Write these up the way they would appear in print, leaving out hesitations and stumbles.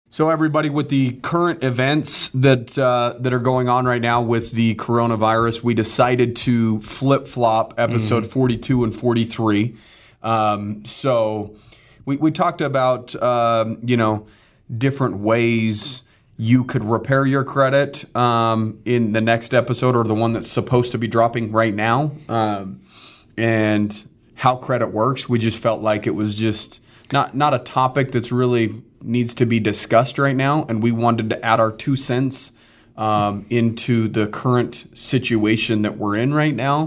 So everybody, with the current events that are going on right now with the coronavirus, we decided to flip-flop episode 42 and 43. So we talked about, different ways you could repair your credit in the next episode, or the one that's supposed to be dropping right now, and how credit works. We just felt like it was just not a topic that's really needs to be discussed right now, and we wanted to add our 2 cents into the current situation that we're in right now.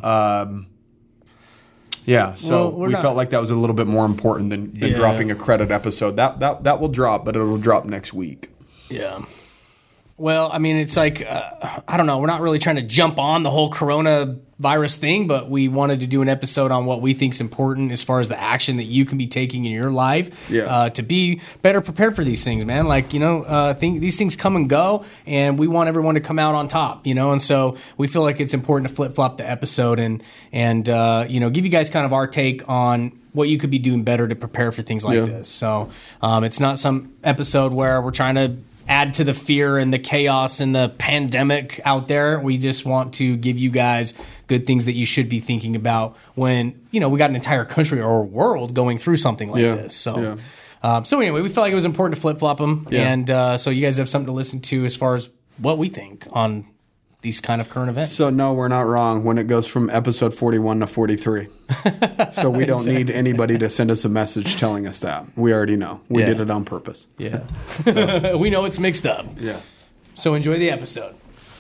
We felt like that was a little bit more important than dropping a credit episode. That will drop, but it'll drop next week. Yeah. Well, I mean, it's like, I don't know. We're not really trying to jump on the whole coronavirus thing, but we wanted to do an episode on what we think is important as far as the action that you can be taking in your life to be better prepared for these things, man. Like, these things come and go, and we want everyone to come out on top, and so we feel like it's important to flip-flop the episode and give you guys kind of our take on what you could be doing better to prepare for things like this. So it's not some episode where we're trying to add to the fear and the chaos and the pandemic out there. We just want to give you guys good things that you should be thinking about when, we got an entire country or world going through something like this. So, so anyway, we felt like it was important to flip-flop them. Yeah. And so you guys have something to listen to as far as what we think on these kind of current events. So no, we're not wrong when it goes from episode 41 to 43. So we don't need anybody to send us a message telling us that. We already know. We did it on purpose. Yeah. So we know it's mixed up. Yeah. So enjoy the episode.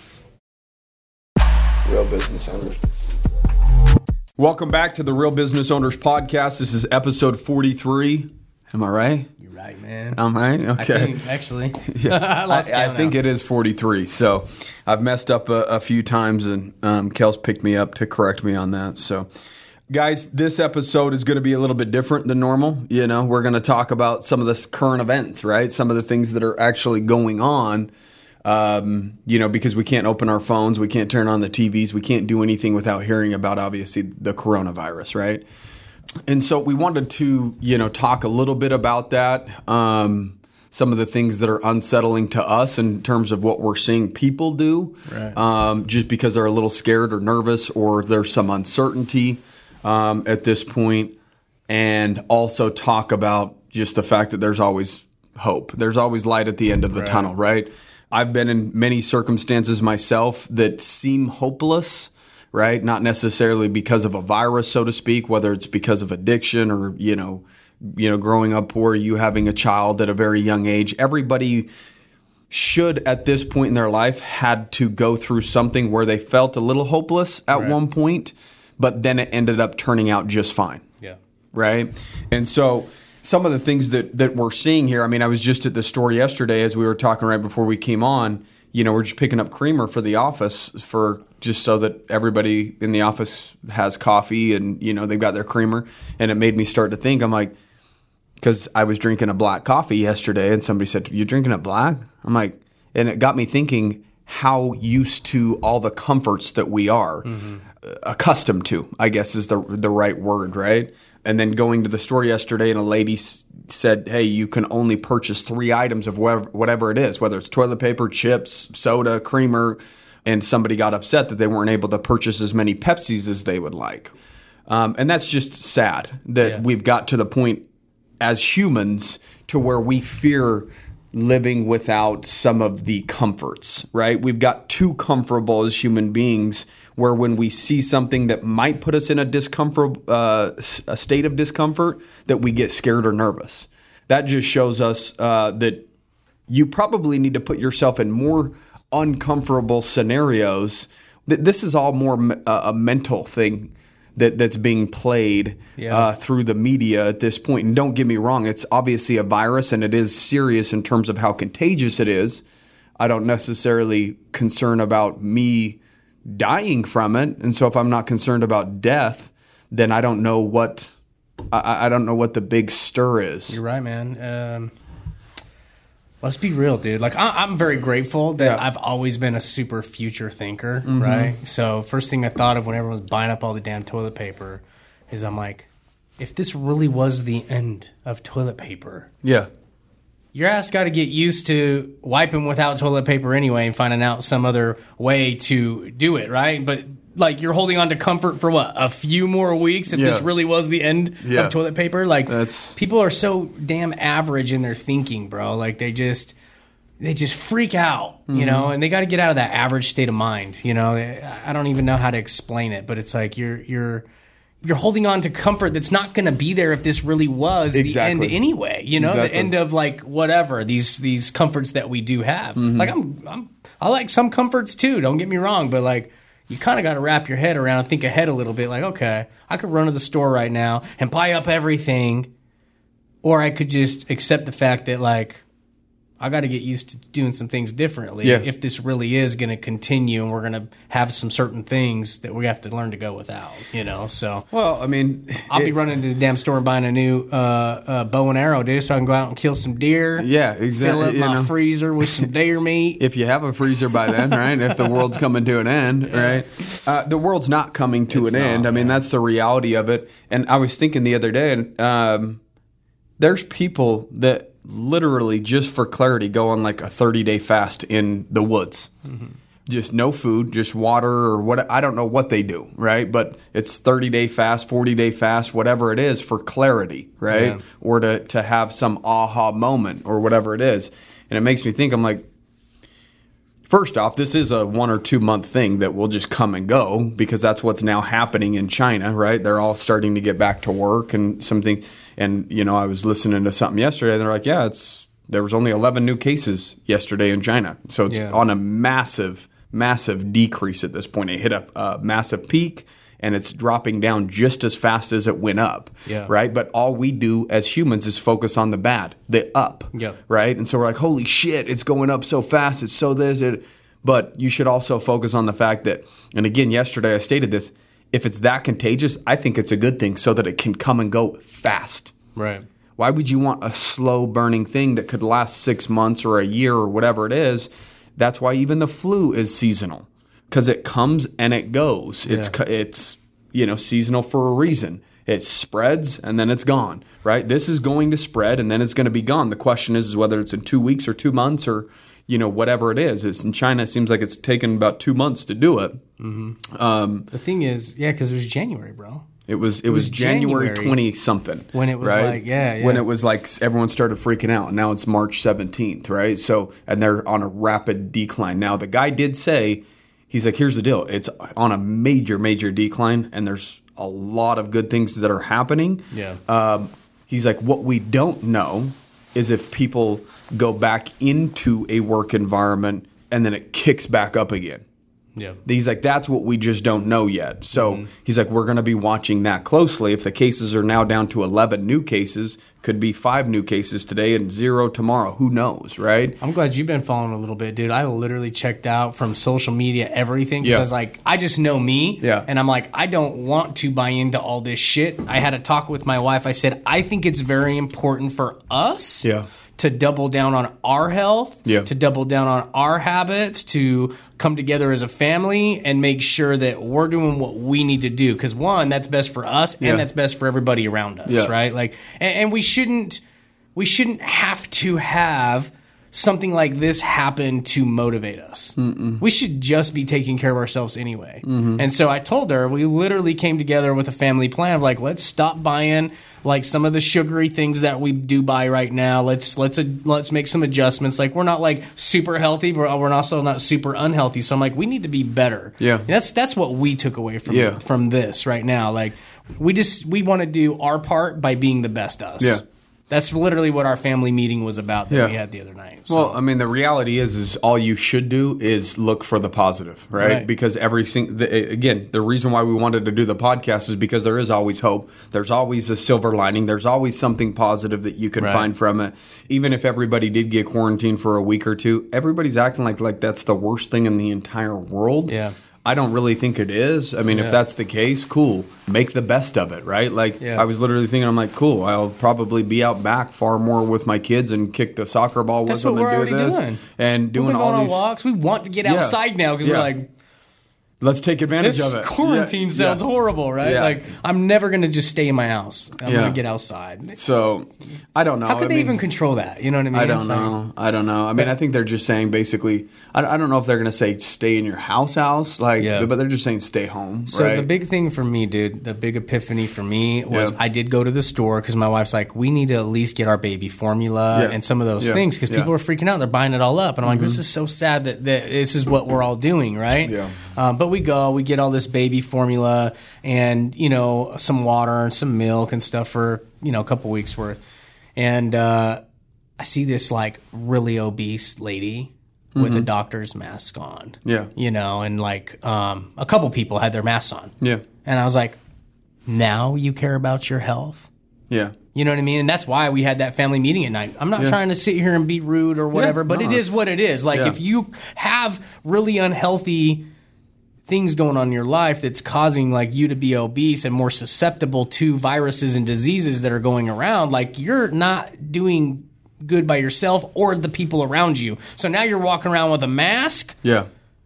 Real Business Owners. Welcome back to the Real Business Owners Podcast. This is episode 43. Am I right? You're right, man. I'm right? Okay. I think, actually. I think it is 43. So I've messed up a few times, and Kel's picked me up to correct me on that. So, guys, this episode is going to be a little bit different than normal. We're going to talk about some of the current events, right? Some of the things that are actually going on, because we can't open our phones, we can't turn on the TVs, we can't do anything without hearing about, obviously, the coronavirus, right? And so we wanted to, talk a little bit about that, some of the things that are unsettling to us in terms of what we're seeing people do, right. Just because they're a little scared or nervous, or there's some uncertainty at this point, and also talk about just the fact that there's always hope. There's always light at the end of the tunnel, right? I've been in many circumstances myself that seem hopeless, right? Not necessarily because of a virus, so to speak, whether it's because of addiction or, growing up poor, you having a child at a very young age. Everybody should, at this point in their life, had to go through something where they felt a little hopeless at one point, but then it ended up turning out just fine. Yeah. Right? And so some of the things that we're seeing here, I mean, I was just at the store yesterday as we were talking right before we came on. We're just picking up creamer for the office just so that everybody in the office has coffee and, they've got their creamer. And it made me start to think, I'm like, because I was drinking a black coffee yesterday and somebody said, "You drinking a black?" I'm like, and it got me thinking how used to all the comforts that we are accustomed to, I guess is the right word, right? And then going to the store yesterday and a lady said, "Hey, you can only purchase 3 items of whatever it is, whether it's toilet paper, chips, soda, creamer." And somebody got upset that they weren't able to purchase as many Pepsis as they would like. And that's just sad that we've got to the point as humans to where we fear living without some of the comforts, right? We've got too comfortable as human beings where when we see something that might put us in a state of discomfort, that we get scared or nervous. That just shows us that you probably need to put yourself in more uncomfortable scenarios. This is all more a mental thing that's being played through the media at this point. And don't get me wrong, it's obviously a virus and it is serious in terms of how contagious it is. I don't necessarily concern about me dying from it. And so if I'm not concerned about death, then I don't know what the big stir is. You're right, man. Let's be real, dude. Like, I'm very grateful that I've always been a super future thinker, right? So first thing I thought of when everyone was buying up all the damn toilet paper is I'm like, if this really was the end of toilet paper, your ass got to get used to wiping without toilet paper anyway and finding out some other way to do it, right? But like you're holding on to comfort for what, a few more weeks if this really was the end of toilet paper? Like people are so damn average in their thinking, bro. Like they just freak out, you know, and they got to get out of that average state of mind. You know, I don't even know how to explain it, but it's like you're holding on to comfort that's not going to be there if this really was the end anyway. You know, the end of like whatever these comforts that we do have. Like I like some comforts too. Don't get me wrong, but like you kind of got to wrap your head around and think ahead a little bit. Like, okay, I could run to the store right now and buy up everything, or I could just accept the fact that like I got to get used to doing some things differently if this really is going to continue and we're going to have some certain things that we have to learn to go without, you know? So, well, I mean, I'll be running to the damn store and buying a new bow and arrow, dude, so I can go out and kill some deer. Yeah, exactly. Fill up my freezer with some deer meat. If you have a freezer by then, right? If the world's coming to an end, right? The world's not coming to an end. I mean, that's the reality of it. And I was thinking the other day, and there's people that literally, just for clarity, go on like a 30-day fast in the woods. Just no food, just water or what. I don't know what they do, right? But it's 30-day fast, 40-day fast, whatever it is, for clarity, right? Or to have some aha moment or whatever it is. And it makes me think, I'm like, first off, this is a 1 or 2 month thing that will just come and go because that's what's now happening in China, right? They're all starting to get back to work and something. And, you know, I was listening to something yesterday and they're like, there was only 11 new cases yesterday in China. So it's on a massive, massive decrease at this point. It hit a massive peak and it's dropping down just as fast as it went up, right? But all we do as humans is focus on the bad, the up, right? And so we're like, holy shit, it's going up so fast. It's so this. But you should also focus on the fact that, and again, yesterday I stated this, if it's that contagious, I think it's a good thing so that it can come and go fast. Right. Why would you want a slow burning thing that could last 6 months or a year or whatever it is? That's why even the flu is seasonal because it comes and it goes. It's you know, seasonal for a reason. It spreads and then it's gone, right? This is going to spread and then it's going to be gone. The question is whether it's in 2 weeks or 2 months or, you know, whatever it is. It's in China. It seems like it's taken about 2 months to do it. The thing is, because it was January, bro. It was January 20-something. When it was right? like, When it was like everyone started freaking out. And now it's March 17th, right? So, and they're on a rapid decline. Now, the guy did say, he's like, here's the deal. It's on a major, major decline. And there's a lot of good things that are happening. He's like, what we don't know is if people go back into a work environment and then it kicks back up again. He's like, that's what we just don't know yet. So he's like, we're going to be watching that closely. If the cases are now down to 11 new cases, could be 5 new cases today and 0 tomorrow. Who knows, right? I'm glad you've been following a little bit, dude. I literally checked out from social media, everything. Because I was like, I just know me. And I'm like, I don't want to buy into all this shit. I had a talk with my wife. I said, I think it's very important for us to double down on our health, to double down on our habits, to come together as a family and make sure that we're doing what we need to do. Because one, that's best for us and that's best for everybody around us, right? Like, and we shouldn't have to have something like this happen to motivate us. We should just be taking care of ourselves anyway. And so I told her, we literally came together with a family plan of like, let's stop buying like some of the sugary things that we do buy right now. Let's make some adjustments. Like we're not like super healthy, but we're also not super unhealthy. So I'm like, we need to be better. That's what we took away from this right now. Like we want to do our part by being the best us. That's literally what our family meeting was about that we had the other night. So. Well, I mean, the reality is all you should do is look for the positive, right? Because again, the reason why we wanted to do the podcast is because there is always hope. There's always a silver lining. There's always something positive that you can find from it. Even if everybody did get quarantined for a week or two, everybody's acting like that's the worst thing in the entire world. I don't really think it is. I mean, if that's the case, cool. Make the best of it, right? Like, I was literally thinking, I'm like, cool, I'll probably be out back far more with my kids and kick the soccer ball with them and do this. Doing. And doing all on these walks. We want to get outside now because we're like, let's take advantage This of it. quarantine sounds horrible, right? Yeah. Like, I'm never going to just stay in my house. I'm Yeah. going to get outside. So, I don't know. How could they even control that? You know what I mean? I don't It's like- know. I don't know. I mean, I think they're just saying basically. I don't know if they're going to say stay in your house, like, Yeah. but they're just saying stay home. So right? the big thing for me, dude, the big epiphany for me was Yeah. I did go to the store because my wife's like, we need to at least get our baby formula Yeah. and some of those Yeah. things because Yeah. Mm-hmm. people are freaking out. They're buying it all up. And I'm like, this is so sad that this is what we're all doing, right? Yeah. But we get all this baby formula and, some water and some milk and stuff for, a couple weeks worth. And I see this like really obese lady with a doctor's mask on. Yeah. And like a couple people had their masks on. Yeah. And I was like, now you care about your health? Yeah. You know what I mean? And that's why we had that family meeting at night. I'm not trying to sit here and be rude or whatever, but no, it is what it is. Like, yeah. if you have really unhealthy things going on in your life that's causing like you to be obese and more susceptible to viruses and diseases that are going around, like you're not doing good by yourself or the people around you. So now you're walking around with a mask. Yeah.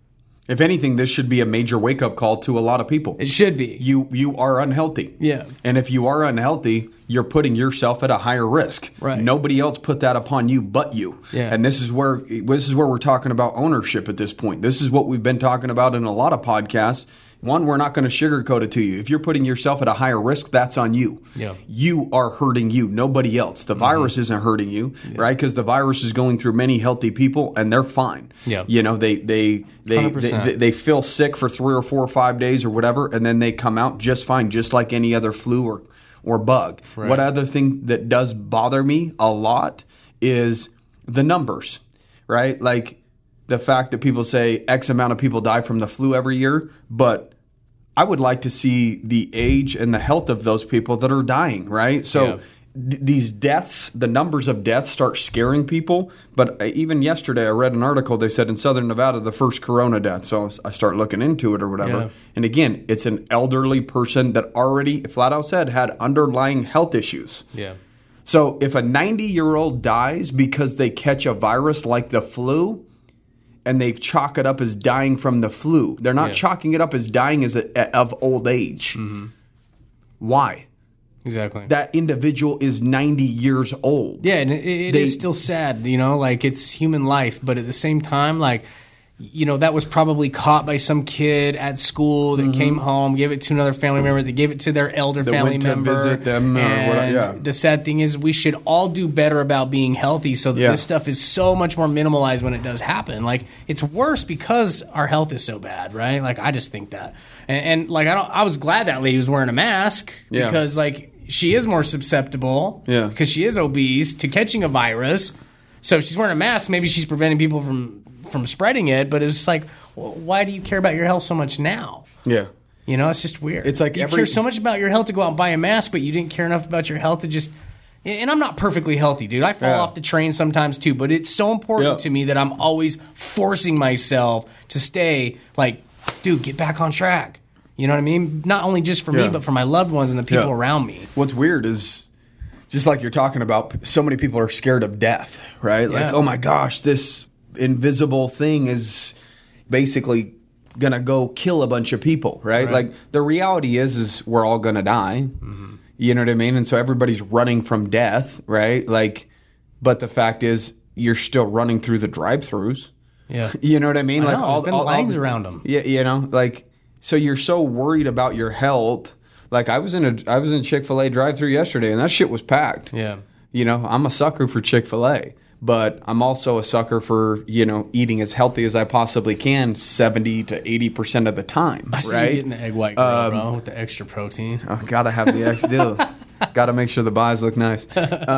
If anything, this should be a major wake-up call to a lot of people. It should be. You are unhealthy. Yeah. And if you are unhealthy, you're putting yourself at a higher risk. Right. Nobody else put that upon you but you. Yeah. And this is where we're talking about ownership at this point. This is what we've been talking about in a lot of podcasts. One, we're not going to sugarcoat it to you. If you're putting yourself at a higher risk, that's on you. Yeah. You are hurting you, nobody else. The virus isn't hurting you, right? Because the virus is going through many healthy people, and they're fine. Yeah. They 100%. they feel sick for 3 or 4 or 5 days or whatever, and then they come out just fine, just like any other flu or bug. Right. What other thing that does bother me a lot is the numbers, right? Like the fact that people say X amount of people die from the flu every year, but I would like to see the age and the health of those people that are dying, right? So these deaths, the numbers of deaths start scaring people. But even yesterday, I read an article. They said in Southern Nevada, the first corona death. So I start looking into it or whatever. Yeah. And again, it's an elderly person that already, flat out said, had underlying health issues. Yeah. So if a 90-year-old dies because they catch a virus like the flu, and they chalk it up as dying from the flu, they're not chalking it up as dying of old age. Mm-hmm. Why? Exactly. That individual is 90 years old. Yeah, and it is still sad, like it's human life, but at the same time, like, that was probably caught by some kid at school that came home, gave it to another family member, that gave it to their elder family went to member. visit them or and whatever, yeah. the sad thing is we should all do better about being healthy so that this stuff is so much more minimalized when it does happen. Like, it's worse because our health is so bad, right? Like, I just think that. And like, I was glad that lady was wearing a mask because, like, she is more susceptible because she is obese to catching a virus. So if she's wearing a mask, maybe she's preventing people from spreading it. But it's like, well, why do you care about your health so much now? Yeah. It's just weird. It's like you care so much about your health to go out and buy a mask, but you didn't care enough about your health to just. And I'm not perfectly healthy, dude. I fall off the train sometimes too. But it's so important to me that I'm always forcing myself to stay like, dude, get back on track. You know what I mean? Not only just for me, but for my loved ones and the people around me. What's weird is, just like you're talking about, so many people are scared of death, right? Like, oh my gosh, this invisible thing is basically going to go kill a bunch of people, right? Like, the reality is we're all going to die. Mm-hmm. You know what I mean? And so everybody's running from death, right? Like, but the fact is, you're still running through the drive-thrus. Yeah. You know what I mean? I Like, know, there's been lines around them. Yeah, like, so you're so worried about your health. Like, I was in Chick-fil-A drive-thru yesterday, and that shit was packed. Yeah. I'm a sucker for Chick-fil-A, but I'm also a sucker for, eating as healthy as I possibly can 70 to 80% of the time. I see right? you getting the egg white girl, bro, with the extra protein. Oh, gotta have the X deal. Gotta make sure the buys look nice.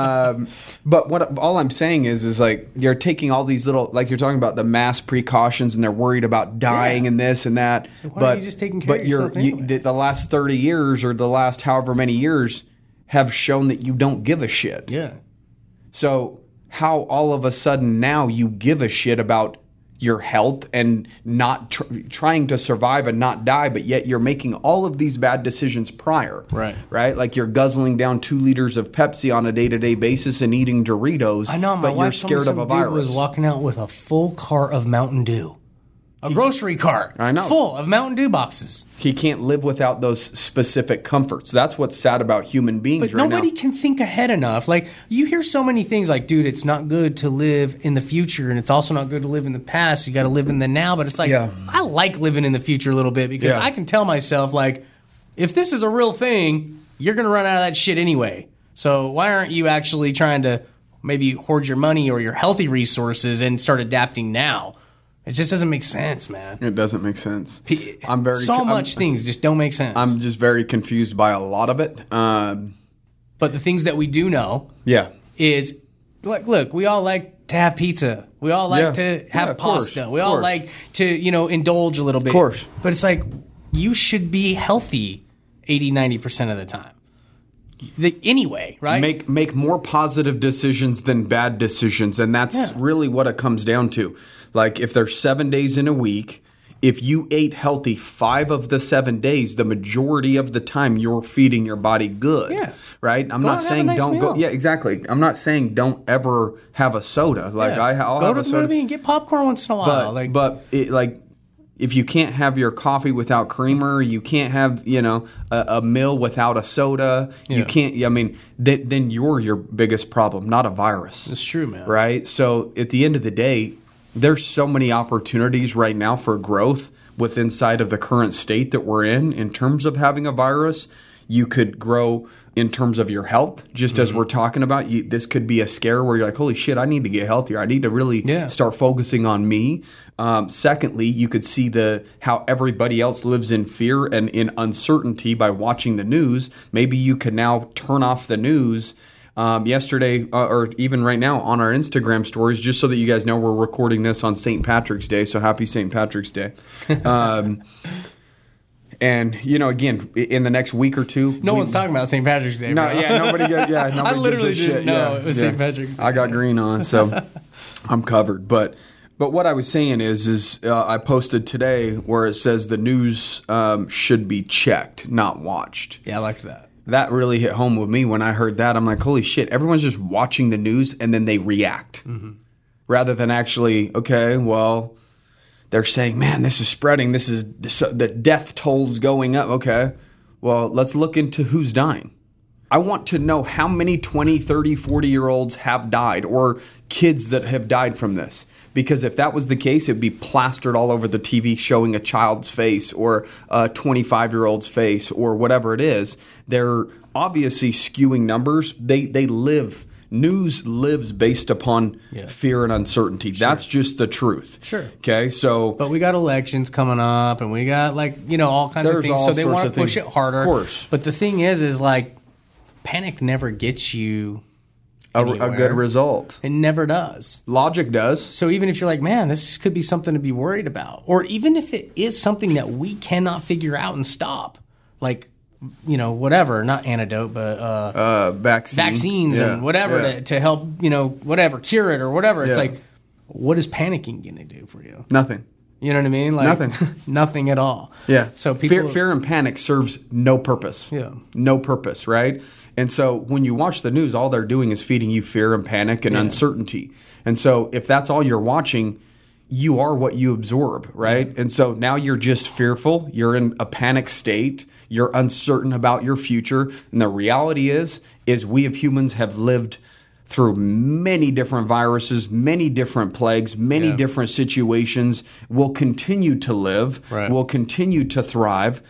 But all I'm saying is like, you're taking all these little, like you're talking about the mass precautions, and they're worried about dying and this and that. So why aren't you just taking care of yourself anyway? The last 30 years or the last however many years have shown that you don't give a shit. Yeah. So how all of a sudden now you give a shit about your health and not trying to survive and not die, but yet you're making all of these bad decisions prior. Right? Like, you're guzzling down 2 liters of Pepsi on a day-to-day basis and eating Doritos. I know, my but wife you're scared told me of a some dude virus. was walking out with a full cart of Mountain Dew. a grocery cart I know. full of Mountain Dew boxes. He can't live without those specific comforts. That's what's sad about human beings But right now. nobody can think ahead enough. Like, you hear so many things like, dude, it's not good to live in the future, and it's also not good to live in the past. You got to live in the now. But it's like, Yeah. I like living in the future a little bit because Yeah. I can tell myself, like, if this is a real thing, you're going to run out of that shit anyway. So why aren't you actually trying to maybe hoard your money or your healthy resources and start adapting now? It just doesn't make sense, man. It doesn't make sense. Much things just don't make sense. I'm just very confused by a lot of it. But the things that we do know Yeah. is, look, we all like to have pizza. We all like Yeah. to have Yeah, of course, pasta. of We all course. like to, indulge a little bit. Of course. But it's like, you should be healthy 80, 90% of the time. Anyway, right? Make more positive decisions than bad decisions, and that's really what it comes down to. Like, if there's 7 days in a week, if you ate healthy 5 of the 7 days, the majority of the time you're feeding your body good. Yeah. Right? I'm Go not and have a saying nice don't go. meal. Yeah, exactly. I'm not saying don't ever have a soda. Like Yeah. I'll go have to a the soda. movie and get popcorn once in a while. But if you can't have your coffee without creamer, you can't have a meal without a soda. Yeah. You can't. I mean, then you're your biggest problem, not a virus. It's true, man. Right? So at the end of the day, there's so many opportunities right now for growth within inside of the current state that we're in terms of having a virus. You could grow in terms of your health, just as we're talking about. This could be a scare where you're like, holy shit, I need to get healthier. I need to really start focusing on me. Secondly, you could see how everybody else lives in fear and in uncertainty by watching the news. Maybe you could now turn off the news yesterday or even right now on our Instagram stories, just so that you guys know we're recording this on St. Patrick's Day. So happy St. Patrick's Day. And, again, in the next week or two. No one's talking about St. Patrick's Day. No, bro. yeah, nobody I literally gives a didn't shit. know Yeah, it was St. Patrick's Day. I got green on, so I'm covered. But what I was saying is I posted today where it says the news should be checked, not watched. Yeah, I liked that. That really hit home with me when I heard that. I'm like, holy shit, everyone's just watching the news and then they react. Mm-hmm. Rather than actually, okay, well, they're saying, man, this is spreading. The death toll's going up. Okay, well, let's look into who's dying. I want to know how many 20, 30, 40-year-olds have died or kids that have died from this. Because if that was the case, it'd be plastered all over the TV showing a child's face or a 25-year-old's face or whatever it is. They're obviously skewing numbers. They live. News lives based upon fear and uncertainty. Sure. That's just the truth. Sure. Okay, so... But we got elections coming up, and we got, all kinds of things. So they want to push it harder. Of course. But the thing is panic never gets you a good result. It never does. Logic does. So even if you're like, man, this could be something to be worried about, or even if it is something that we cannot figure out and stop, whatever, not antidote, but vaccines and whatever to help, whatever, cure it or whatever. It's like, what is panicking going to do for you? Nothing. You know what I mean? Nothing. Nothing at all. Yeah. So people fear and panic serves no purpose. Yeah. No purpose, right? And so when you watch the news, all they're doing is feeding you fear and panic and uncertainty. And so if that's all you're watching, you are what you absorb, right? And so now you're just fearful. You're in a panic state. You're uncertain about your future. And the reality is we as humans have lived through many different viruses, many different plagues, many different situations. We'll continue to live. Right. We'll continue to thrive.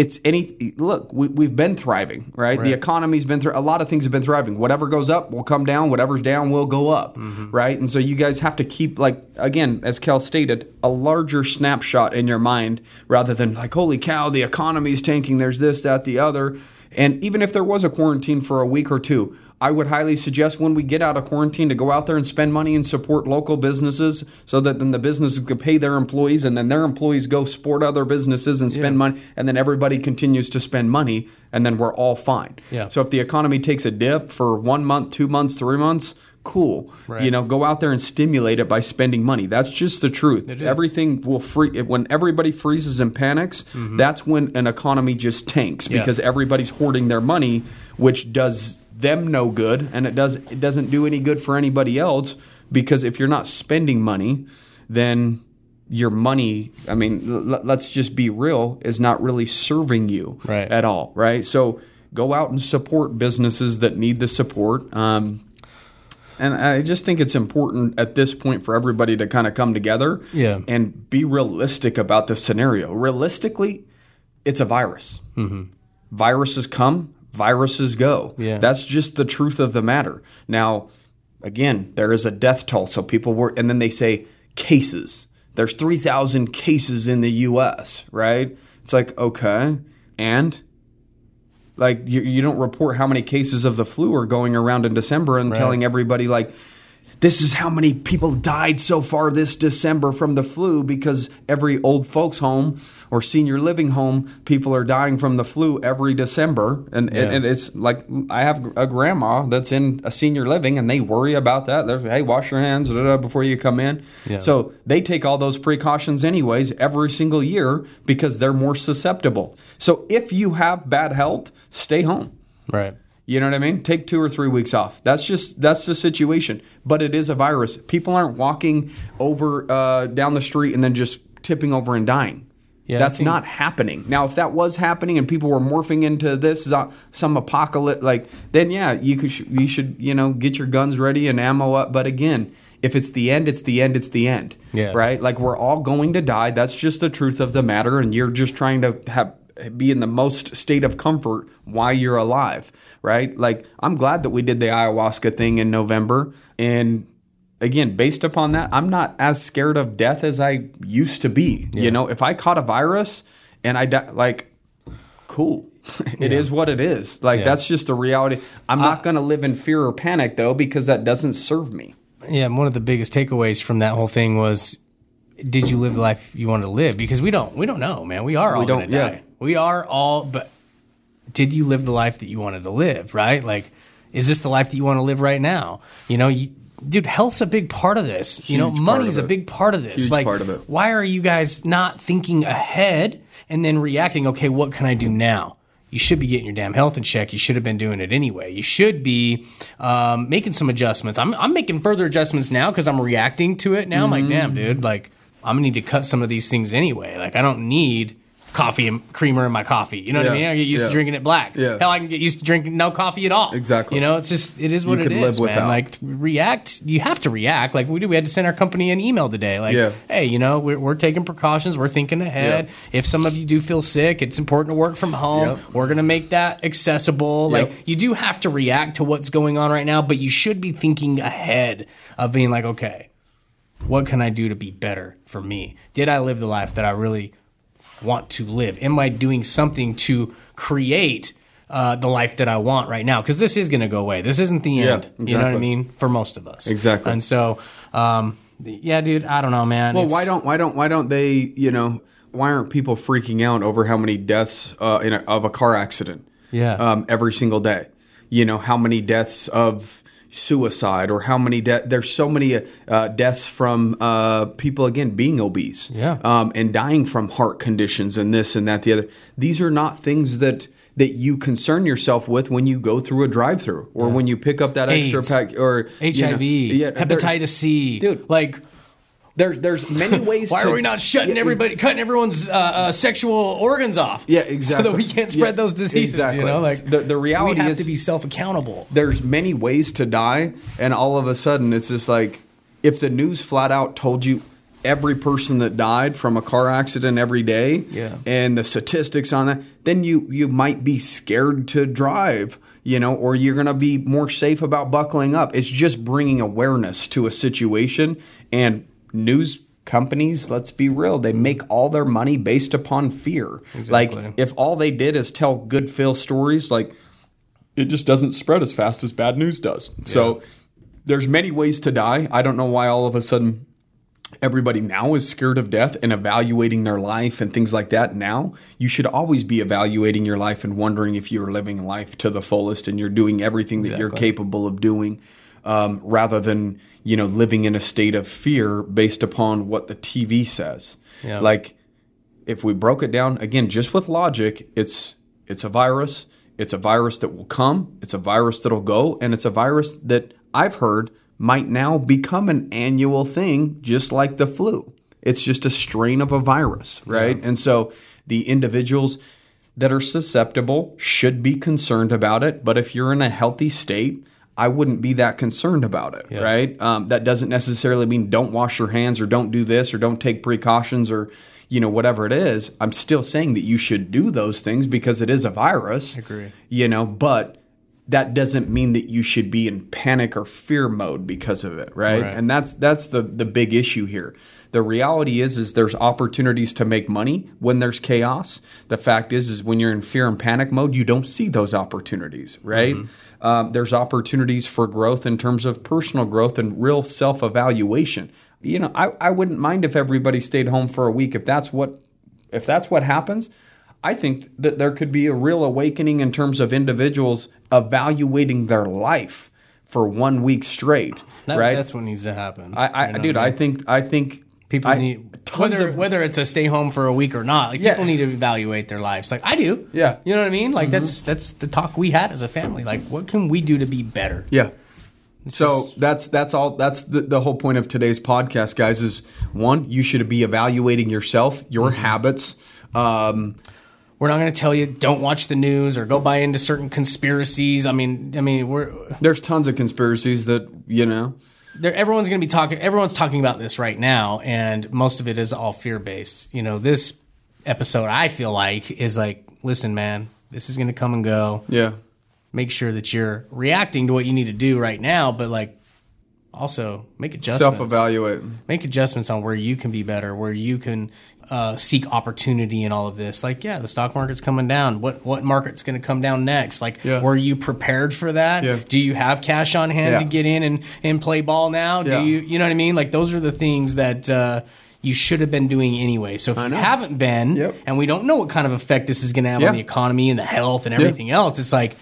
We've been thriving, right? The economy's been a lot of things have been thriving. Whatever goes up will come down. Whatever's down will go up, right? And so you guys have to keep, again, as Kel stated, a larger snapshot in your mind rather than holy cow, the economy's tanking. There's this, that, the other. And even if there was a quarantine for a week or two, I would highly suggest when we get out of quarantine to go out there and spend money and support local businesses so that then the businesses can pay their employees and then their employees go support other businesses and spend money and then everybody continues to spend money and then we're all fine. Yeah. So if the economy takes a dip for 1 month, 2 months, 3 months, cool. Right. Go out there and stimulate it by spending money. That's just the truth. It is. Everything will when everybody freezes and panics, that's when an economy just tanks because everybody's hoarding their money, which does them no good, and it doesn't do any good for anybody else because if you're not spending money, then your money, I mean, let's just be real, is not really serving you at all, right? So go out and support businesses that need the support. And I just think it's important at this point for everybody to kind of come together and be realistic about the scenario. Realistically, it's a virus. Mm-hmm. Viruses come, viruses go. Yeah. That's just the truth of the matter. Now, again, there is a death toll. So people were, and then they say cases. There's 3,000 cases in the U.S., right? It's like, okay, and like you don't report how many cases of the flu are going around in December and telling everybody like, this is how many people died so far this December from the flu, because every old folks home or senior living home, people are dying from the flu every December. And it's like, I have a grandma that's in a senior living and they worry about that. They're, hey, wash your hands before you come in. Yeah. So they take all those precautions anyways every single year because they're more susceptible. So if you have bad health, stay home. Right. You know what I mean? Take 2 or 3 weeks off. That's the situation. But it is a virus. People aren't walking over down the street and then just tipping over and dying. Yeah, that's not happening. Now, if that was happening and people were morphing into this some apocalypse, like then you should get your guns ready and ammo up. But again, if it's the end, it's the end. It's the end. Yeah. Right? Like we're all going to die. That's just the truth of the matter. And you're just trying to be in the most state of comfort while you're alive. Right? Like, I'm glad that we did the ayahuasca thing in November. And again, based upon that, I'm not as scared of death as I used to be. Yeah. You know, if I caught a virus and I die, like, cool. It is what it is. Like, that's just the reality. I'm not going to live in fear or panic, though, because that doesn't serve me. Yeah, one of the biggest takeaways from that whole thing was, did you live the life you wanted to live? Because we don't know, man. We are all going to die. We are all, but did you live the life that you wanted to live, right? Like, is this the life that you want to live right now? You know, dude, health's a big part of this. Huge, you know, money's a big part of this. Huge like, part of it. Why are you guys not thinking ahead and then reacting, okay, what can I do now? You should be getting your damn health in check. You should have been doing it anyway. You should be making some adjustments. I'm making further adjustments now because I'm reacting to it now. I'm like, damn, dude, like, I'm going to need to cut some of these things anyway. Like, I don't need coffee and creamer in my coffee. You know what I mean? I get used to drinking it black. Yeah. Hell, I can get used to drinking no coffee at all. Exactly. You know, it is what it is, man. Without. Like, react, you have to react. Like we did. We had to send our company an email today. Like, hey, you know, we're taking precautions. We're thinking ahead. If some of you do feel sick, it's important to work from home. We're going to make that accessible. Like, you do have to react to what's going on right now, but you should be thinking ahead of being like, okay, what can I do to be better for me? Did I live the life that I really want to live? Am I doing something to create the life that I want right now? Because this is going to go away. This isn't the end. Exactly. You know what I mean? For most of us. Exactly. And so, dude, I don't know, man. Well, why don't they? You know, why aren't people freaking out over how many deaths of a car accident? Yeah. Every single day. You know, how many deaths of suicide, or how many there's so many deaths from people again being obese and dying from heart conditions and this and that the other. These are not things that you concern yourself with when you go through a drive-through or when you pick up that AIDS, extra pack or HIV, hepatitis C, dude. Like, there's many ways. Why are we not cutting everyone's sexual organs off? Yeah, exactly. So that we can't spread those diseases. Exactly. You know, like the reality we have is to be self-accountable. There's many ways to die, and all of a sudden it's just like, if the news flat out told you every person that died from a car accident every day, and the statistics on that, then you might be scared to drive. You know, or you're going to be more safe about buckling up. It's just bringing awareness to a situation. And news companies, let's be real, they make all their money based upon fear. Exactly. Like, if all they did is tell good feel stories, like, it just doesn't spread as fast as bad news does. Yeah. So there's many ways to die. I don't know why all of a sudden everybody now is scared of death and evaluating their life and things like that. Now, you should always be evaluating your life and wondering if you're living life to the fullest and you're doing everything that you're capable of doing, rather than, you know, living in a state of fear based upon what the TV says. Yeah. Like, if we broke it down, again, just with logic, it's a virus. It's a virus that will come. It's a virus that'll go. And it's a virus that I've heard might now become an annual thing, just like the flu. It's just a strain of a virus, right? And so the individuals that are susceptible should be concerned about it. But if you're in a healthy state, I wouldn't be that concerned about it, right? That doesn't necessarily mean don't wash your hands or don't do this or don't take precautions or, whatever it is. I'm still saying that you should do those things because it is a virus. I agree. But that doesn't mean that you should be in panic or fear mode because of it, right? And that's the big issue here. The reality is there's opportunities to make money when there's chaos. The fact is when you're in fear and panic mode, you don't see those opportunities, right? There's opportunities for growth in terms of personal growth and real self-evaluation. I wouldn't mind if everybody stayed home for a week. If that's what happens, I think that there could be a real awakening in terms of individuals evaluating their life for 1 week straight, right? That's what needs to happen. I think people need whether it's a stay home for a week or not. Like people need to evaluate their lives. Like I do. Yeah. You know what I mean? Like that's the talk we had as a family. Like what can we do to be better? Yeah. That's all. That's the whole point of today's podcast, guys. Is one, you should be evaluating yourself, your habits. We're not going to tell you don't watch the news or go buy into certain conspiracies. I mean, there's tons of conspiracies that everyone's going to be talking. Everyone's talking about this right now, and most of it is all fear based. This episode I feel like is like, listen, man, this is going to come and go. Yeah. Make sure that you're reacting to what you need to do right now, but like also make adjustments. Self-evaluate. Make adjustments on where you can be better, where you can seek opportunity in all of this. Like, the stock market's coming down. What market's going to come down next? Like, were you prepared for that? Yeah. Do you have cash on hand to get in and play ball now? Do you know what I mean? Like, those are the things that you should have been doing anyway. So if you haven't been, and we don't know what kind of effect this is going to have on the economy and the health and everything else, it's like,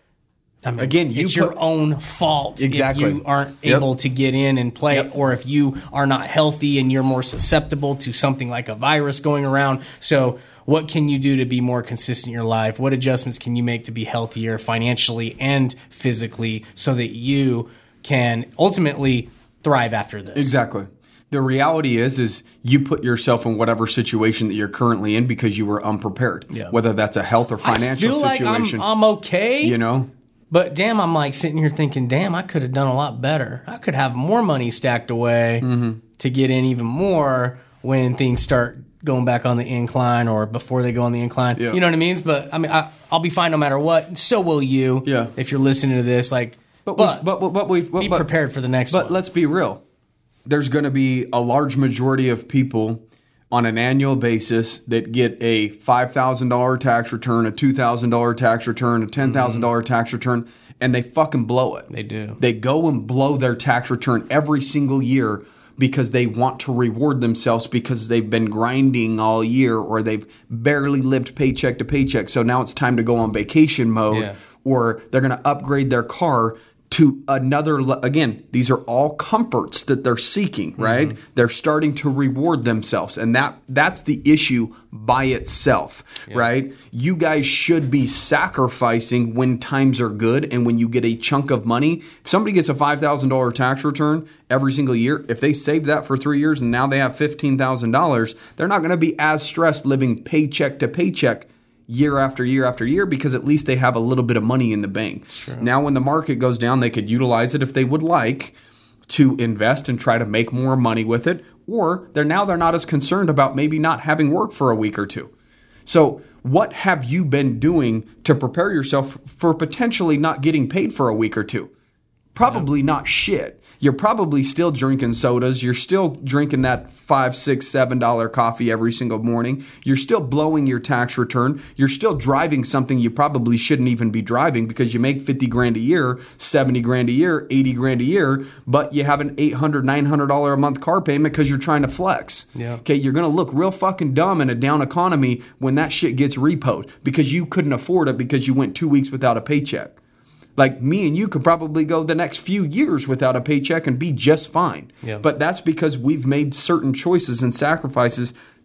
again, it's your own fault if you aren't able to get in and play, or if you are not healthy and you're more susceptible to something like a virus going around. So what can you do to be more consistent in your life? What adjustments can you make to be healthier financially and physically so that you can ultimately thrive after this? Exactly. The reality is you put yourself in whatever situation that you're currently in because you were unprepared, whether that's a health or financial situation. I'm okay. But damn, I'm like sitting here thinking, damn, I could have done a lot better. I could have more money stacked away to get in even more when things start going back on the incline or before they go on the incline. Yeah. You know what I mean? But I mean, I'll be fine no matter what. So will you. Yeah. If you're listening to this, like, but be prepared for the next one. But let's be real. There's going to be a large majority of people on an annual basis that get a $5,000 tax return, a $2,000 tax return, a $10,000 tax return, and they fucking blow it. They do. They go and blow their tax return every single year because they want to reward themselves because they've been grinding all year or they've barely lived paycheck to paycheck. So now it's time to go on vacation mode or they're going to upgrade their car to another, again, these are all comforts that they're seeking, right? They're starting to reward themselves. And that's the issue by itself, right? You guys should be sacrificing when times are good and when you get a chunk of money. If somebody gets a $5,000 tax return every single year, if they saved that for 3 years and now they have $15,000, they're not going to be as stressed living paycheck to paycheck year after year after year because at least they have a little bit of money in the bank. Sure. Now when the market goes down, they could utilize it if they would like to invest and try to make more money with it, or they're not as concerned about maybe not having work for a week or two. So what have you been doing to prepare yourself for potentially not getting paid for a week or two? Probably not shit. You're probably still drinking sodas. You're still drinking that $5, $6, $7 coffee every single morning. You're still blowing your tax return. You're still driving something you probably shouldn't even be driving because you make $50,000 a year, $70,000 a year, $80,000 a year, but you have an $800, $900 a month car payment because you're trying to flex. Yeah. Okay, you're going to look real fucking dumb in a down economy when that shit gets repoed because you couldn't afford it because you went 2 weeks without a paycheck. Like me and you could probably go the next few years without a paycheck and be just fine. Yeah. But that's because we've made certain choices and sacrifices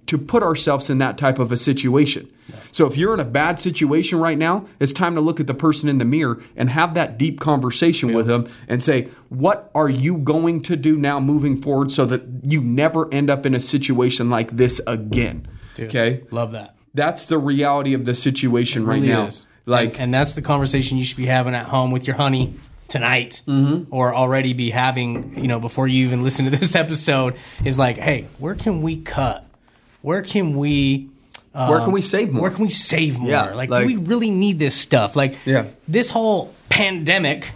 to put ourselves in that type of a situation. Yeah. So if you're in a bad situation right now, it's time to look at the person in the mirror and have that deep conversation with them and say, what are you going to do now moving forward so that you never end up in a situation like this again? Dude, okay? Love that. That's the reality of the situation right now. Is. And that's the conversation you should be having at home with your honey tonight, or already be having, before you even listen to this episode, is like, hey, where can we cut? Where can we save more? Where can we save more? Yeah, like, do we really need this stuff? Like, this whole pandemic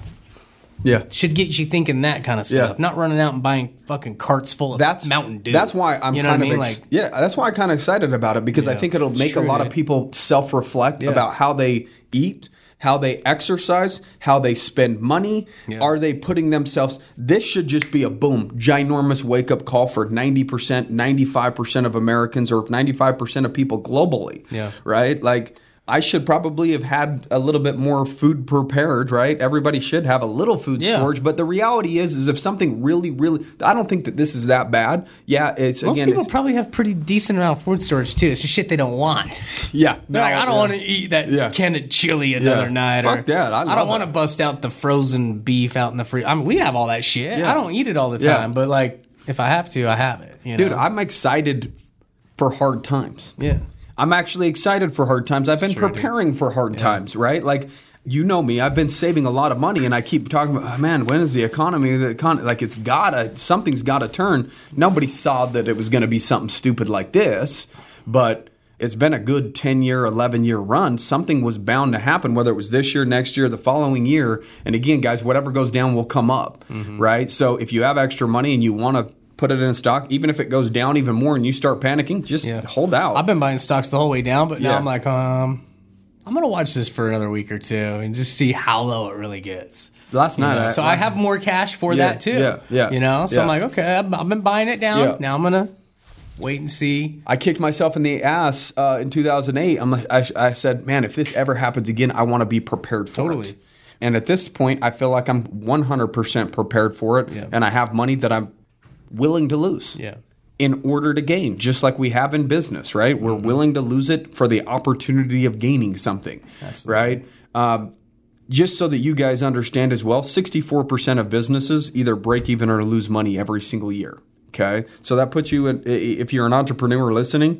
should get you thinking that kind of stuff. Not running out and buying fucking carts full of Mountain Dew. That's why I'm that's why I'm kind of excited about it, because I think it'll make a lot of people self-reflect about how they eat, how they exercise, how they spend money. Yeah. Are they putting themselves... This should just be a boom, ginormous wake-up call for 90%, 95% of Americans, or 95% of people globally. Yeah. Right? Like, I should probably have had a little bit more food prepared, right? Everybody should have a little food storage. But the reality is if something really, really... I don't think that this is that bad. Yeah, it's... Most people probably have pretty decent amount of food storage, too. It's just shit they don't want. Yeah. They're like, I don't want to eat that can of chili another night. Fuck that. I don't want to bust out the frozen beef out in the freezer. I mean, we have all that shit. Yeah. I don't eat it all the time. But, like, if I have to, I have it. Dude, I'm excited for hard times. Yeah. I'm actually excited for hard times. I've been preparing for hard times, right? Like, you know me, I've been saving a lot of money, and I keep talking about, man, when is the economy, like, something's gotta turn. Nobody saw that it was going to be something stupid like this, but it's been a good 10-year, 11-year run. Something was bound to happen, whether it was this year, next year, the following year. And again, guys, whatever goes down will come up, right? So if you have extra money and you want to put it in stock, even if it goes down even more and you start panicking, just hold out. I've been buying stocks the whole way down, but now I'm like, I'm going to watch this for another week or two and just see how low it really gets. Last night. So I have more cash for that too. Yeah. So I'm like, okay, I've been buying it down. Yeah. Now I'm going to wait and see. I kicked myself in the ass in 2008. I said, man, if this ever happens again, I want to be prepared for it. And at this point, I feel like I'm 100% prepared for it. Yeah. And I have money that I'm willing to lose in order to gain, just like we have in business, right? We're willing to lose it for the opportunity of gaining something. Absolutely. Right? Just so that you guys understand as well, 64% of businesses either break even or lose money every single year. Okay, so that puts you, if you're an entrepreneur listening,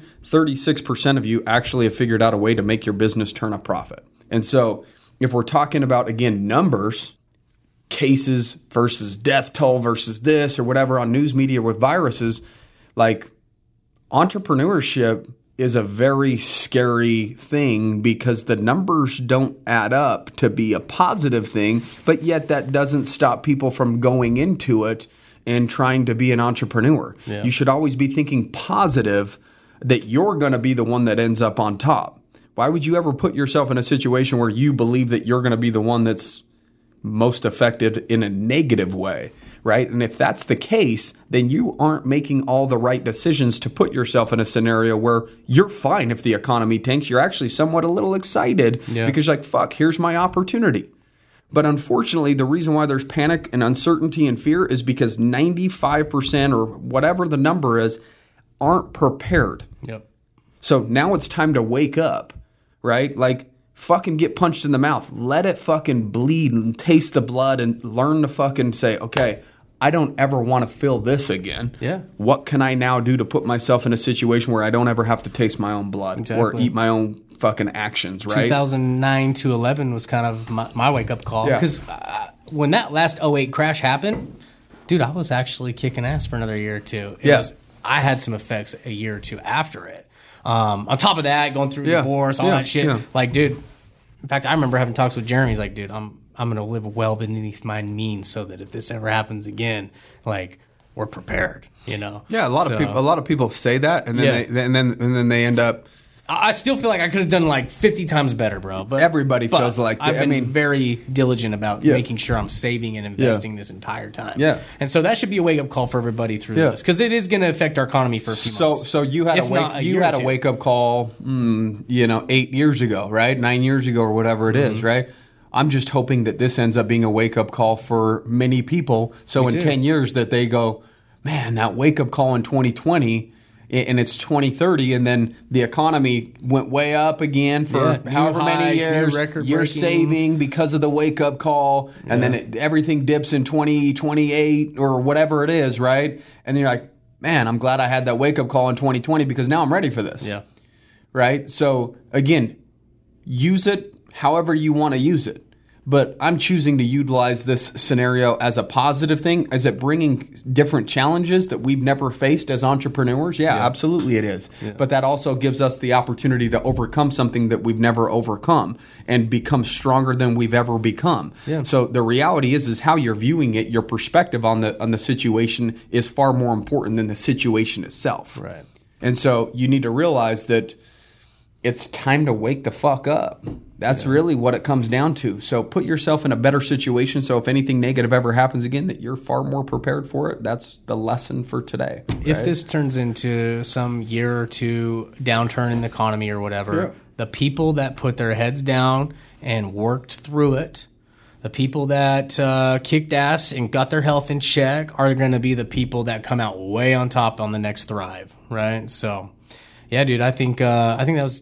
36% of you actually have figured out a way to make your business turn a profit. And so if we're talking about, again, numbers, cases versus death toll versus this or whatever on news media with viruses, like, entrepreneurship is a very scary thing because the numbers don't add up to be a positive thing, but yet that doesn't stop people from going into it and trying to be an entrepreneur. Yeah. You should always be thinking positive that you're going to be the one that ends up on top. Why would you ever put yourself in a situation where you believe that you're going to be the one that's most affected in a negative way, right? And if that's the case, then you aren't making all the right decisions to put yourself in a scenario where you're fine if the economy tanks. You're actually somewhat a little excited because you're like, fuck, here's my opportunity. But unfortunately, the reason why there's panic and uncertainty and fear is because 95% or whatever the number is aren't prepared. Yep. So now it's time to wake up, right? Like, fucking get punched in the mouth. Let it fucking bleed and taste the blood and learn to fucking say, okay, I don't ever want to feel this again. Yeah. What can I now do to put myself in a situation where I don't ever have to taste my own blood or eat my own fucking actions, right? 2009 to 11 was kind of my wake-up call. Because when that last 08 crash happened, dude, I was actually kicking ass for another year or two. I had some effects a year or two after it. On top of that, going through divorce, all that shit. Yeah. Like, dude, in fact, I remember having talks with Jeremy. He's like, dude, I'm going to live well beneath my means so that if this ever happens again, like, we're prepared, you know? Yeah, a lot of people say that, and then they end up. I still feel like I could have done like 50 times better, bro. But everybody feels like I've been very diligent about making sure I'm saving and investing this entire time. Yeah, and so that should be a wake up call for everybody through this because it is going to affect our economy for a few months. So you had a wake up call, 8 years ago, right? 9 years ago, or whatever it is, right? I'm just hoping that this ends up being a wake up call for many people. So in 10 years, that they go, man, that wake up call in 2020. and it's 2030, and then the economy went way up again for however many years. You're saving because of the wake-up call, and then everything dips in 2028 or whatever it is, right? And then you're like, man, I'm glad I had that wake-up call in 2020 because now I'm ready for this. Yeah. Right? So, again, use it however you want to use it. But I'm choosing to utilize this scenario as a positive thing. Is it bringing different challenges that we've never faced as entrepreneurs? Yeah, absolutely it is. Yeah. But that also gives us the opportunity to overcome something that we've never overcome and become stronger than we've ever become. Yeah. So the reality is how you're viewing it, your perspective on the situation is far more important than the situation itself. Right. And so you need to realize that it's time to wake the fuck up. That's really what it comes down to. So put yourself in a better situation so if anything negative ever happens again, that you're far more prepared for it. That's the lesson for today. Right? If this turns into some year or two downturn in the economy or whatever, the people that put their heads down and worked through it, the people that kicked ass and got their health in check are going to be the people that come out way on top on the next thrive, right? So, yeah, dude, I think that was...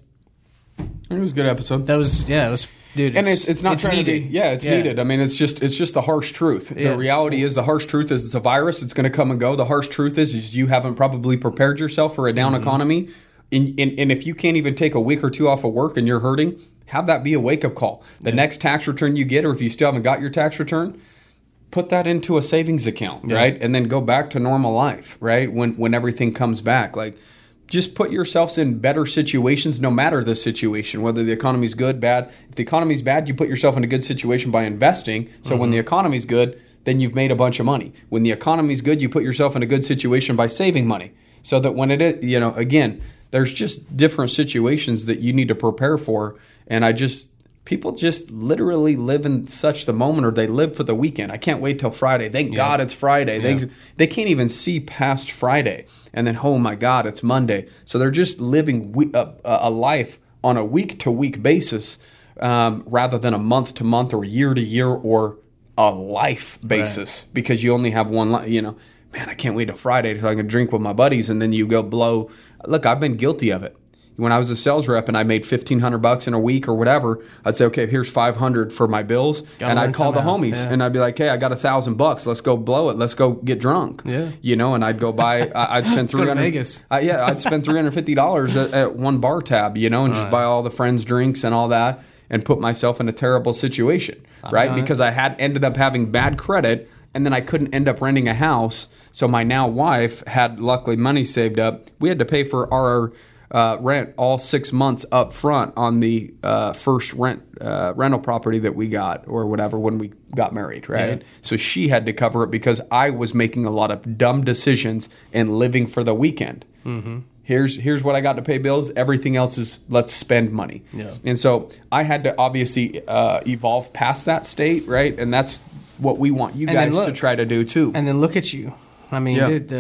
It was a good episode. It was, dude. And it's not trying needed. to be, it's needed. I mean, it's just the harsh truth. Yeah. The reality is, the harsh truth is it's a virus. It's going to come and go. The harsh truth is you haven't probably prepared yourself for a down economy. And if you can't even take a week or two off of work and you're hurting, have that be a wake-up call. The next tax return you get, or if you still haven't got your tax return, put that into a savings account, right? And then go back to normal life, right? When everything comes back. Like, just put yourselves in better situations no matter the situation, whether the economy's good, bad. If the economy's bad, you put yourself in a good situation by investing. So when the economy's good, then you've made a bunch of money. When the economy's good, you put yourself in a good situation by saving money. So that when it is, again, there's just different situations that you need to prepare for. And people just literally live in such the moment, or they live for the weekend. I can't wait till Friday. Thank God it's Friday. Yeah. They can't even see past Friday. And then, oh my God, it's Monday. So they're just living a life on a week-to-week basis rather than a month-to-month or year-to-year or a life basis, because you only have one life. Man, I can't wait till Friday so I can drink with my buddies, and then you go blow. Look, I've been guilty of it. When I was a sales rep and I made $1,500 in a week or whatever, I'd say, okay, here's $500 for my bills. And I'd call the homies and I'd be like, hey, I got $1,000. Let's go blow it. Let's go get drunk. Yeah. And I'd go buy, I'd spend $300. Vegas. I'd spend $350 at one bar tab, and just buy all the friends drinks and all that and put myself in a terrible situation, right? Because I had ended up having bad credit, and then I couldn't end up renting a house. So my now wife had luckily money saved up. We had to pay for our rent all 6 months up front on the first rental property that we got or whatever when we got married, right? Yeah. So she had to cover it because I was making a lot of dumb decisions and living for the weekend. Mm-hmm. Here's what I got to pay bills. Everything else is let's spend money. Yeah. And so I had to obviously evolve past that state, right? And that's what we want you guys to try to do too. And then look at you. I mean,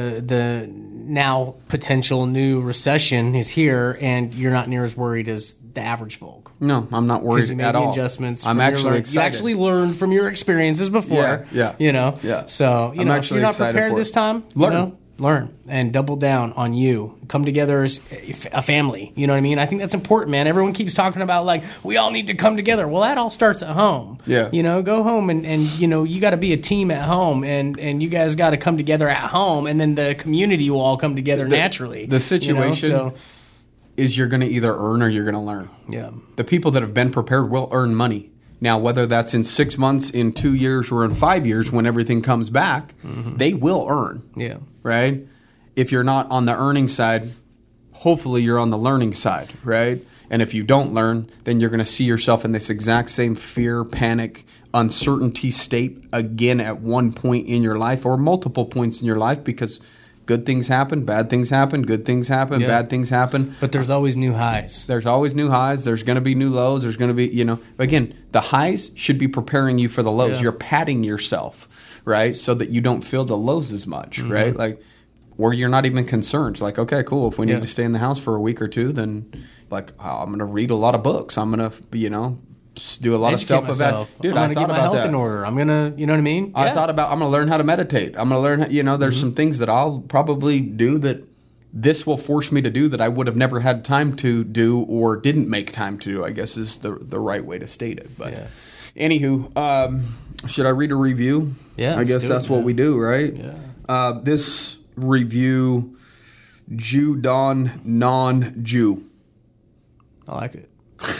the now potential new recession is here, and you're not near as worried as the average folk. No, I'm not worried you made at the all. Adjustments. I'm actually excited. You actually learned from your experiences before. Yeah. Yeah. So if you're not prepared this time, learn and double down on you. Come together as a family. You know what I mean? I think that's important, man. Everyone keeps talking about like we all need to come together. Well, that all starts at home. Yeah. Go home and you got to be a team at home, and you guys got to come together at home, and then the community will all come together naturally. The situation is you're going to either earn or you're going to learn. Yeah. The people that have been prepared will earn money. Now, whether that's in 6 months, in 2 years, or in 5 years, when everything comes back, they will earn. Yeah. Right? If you're not on the earning side, hopefully you're on the learning side, right? And if you don't learn, then you're going to see yourself in this exact same fear, panic, uncertainty state again at one point in your life or multiple points in your life, because good things happen, bad things happen, good things happen, bad things happen. But there's always new highs. There's always new highs. There's going to be new lows. There's going to be, again, the highs should be preparing you for the lows. Yeah. You're padding yourself, right? So that you don't feel the lows as much, right? Like, or you're not even concerned. Like, okay, cool. If we need to stay in the house for a week or two, then like, I'm going to read a lot of books. I'm going to, do a lot of self-evaluation. Dude, I'm going to get my health in order. I'm going to, you know what I mean? I'm going to learn how to meditate. I'm going to learn, there's some things that I'll probably do that this will force me to do that I would have never had time to do or didn't make time to do, I guess is the right way to state it. But anywho, should I read a review? Yeah, I guess that's what we do, right? Yeah. This review, Jew-Don non-Jew. I like it.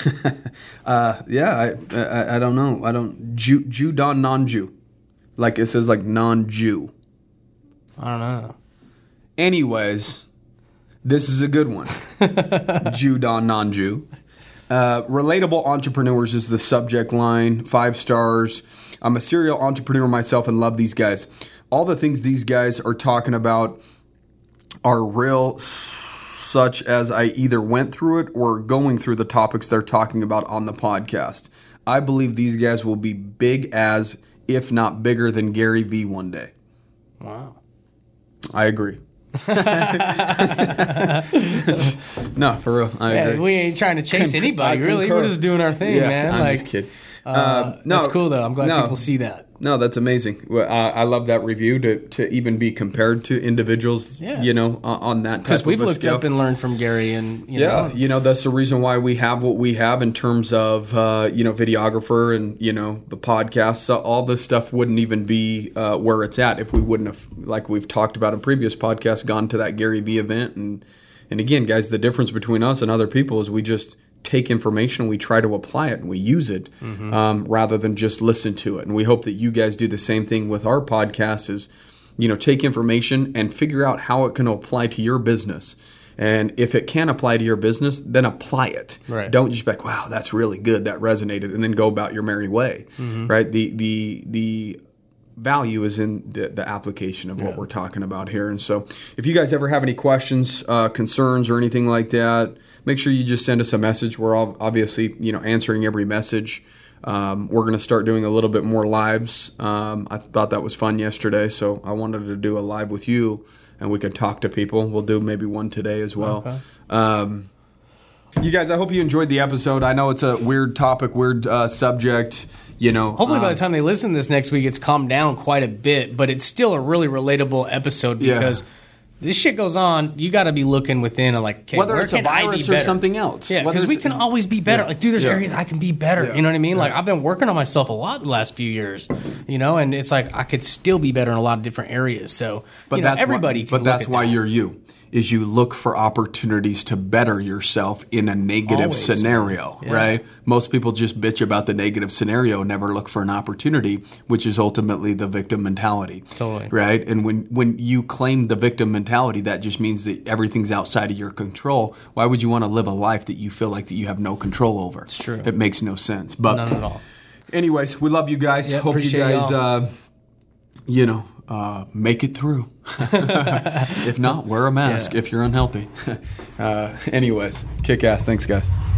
Yeah, I don't know. Jew-Don non-Jew. Like it says like non-Jew. I don't know. Anyways, this is a good one. Jew-Don non-Jew. Relatable entrepreneurs is the subject line. 5 stars. I'm a serial entrepreneur myself and love these guys. All the things these guys are talking about are real, such as I either went through it or going through the topics they're talking about on the podcast. I believe these guys will be big as, if not bigger than Gary Vee one day. Wow. I agree. No, for real. I agree. We ain't trying to chase anybody, really. We're just doing our thing, man. I'm just kidding. No, that's cool, though. I'm glad people see that. No, that's amazing. I love that review to even be compared to individuals, on that type of Because we've looked scale. up and learned from Gary, and that's the reason why we have what we have in terms of videographer and the podcast. So all this stuff wouldn't even be where it's at if we wouldn't have, like we've talked about in previous podcasts, gone to that Gary Vee event. And again, guys, the difference between us and other people is we just take information and we try to apply it and we use it rather than just listen to it. And we hope that you guys do the same thing with our podcast is, take information and figure out how it can apply to your business. And if it can apply to your business, then apply it. Right. Don't just be like, wow, that's really good. That resonated. And then go about your merry way. Right. The value is in the application of what we're talking about here. And so if you guys ever have any questions, concerns or anything like that, make sure you just send us a message. We're all obviously, answering every message. We're going to start doing a little bit more lives. I thought that was fun yesterday, so I wanted to do a live with you, and we can talk to people. We'll do maybe one today as well. Okay. You guys, I hope you enjoyed the episode. I know it's a weird topic, weird subject. Hopefully by the time they listen to this next week, it's calmed down quite a bit, but it's still a really relatable episode because this shit goes on. You got to be looking within, okay, whether where it's can a I be virus better? or something else. Yeah, because we can always be better. Like, dude, there's areas I can be better. Yeah. You know what I mean? Yeah. Like, I've been working on myself a lot the last few years. And it's like I could still be better in a lot of different areas. So, everybody can. But that's why you're you. Is you look for opportunities to better yourself in a negative scenario, right? Most people just bitch about the negative scenario, never look for an opportunity, which is ultimately the victim mentality. Totally. Right? And when you claim the victim mentality, that just means that everything's outside of your control. Why would you want to live a life that you feel like that you have no control over? It's true. It makes no sense. But none at all. Anyways, we love you guys. Hope you guys, make it through. If not, wear a mask if you're unhealthy. Anyways, kick ass. Thanks, guys.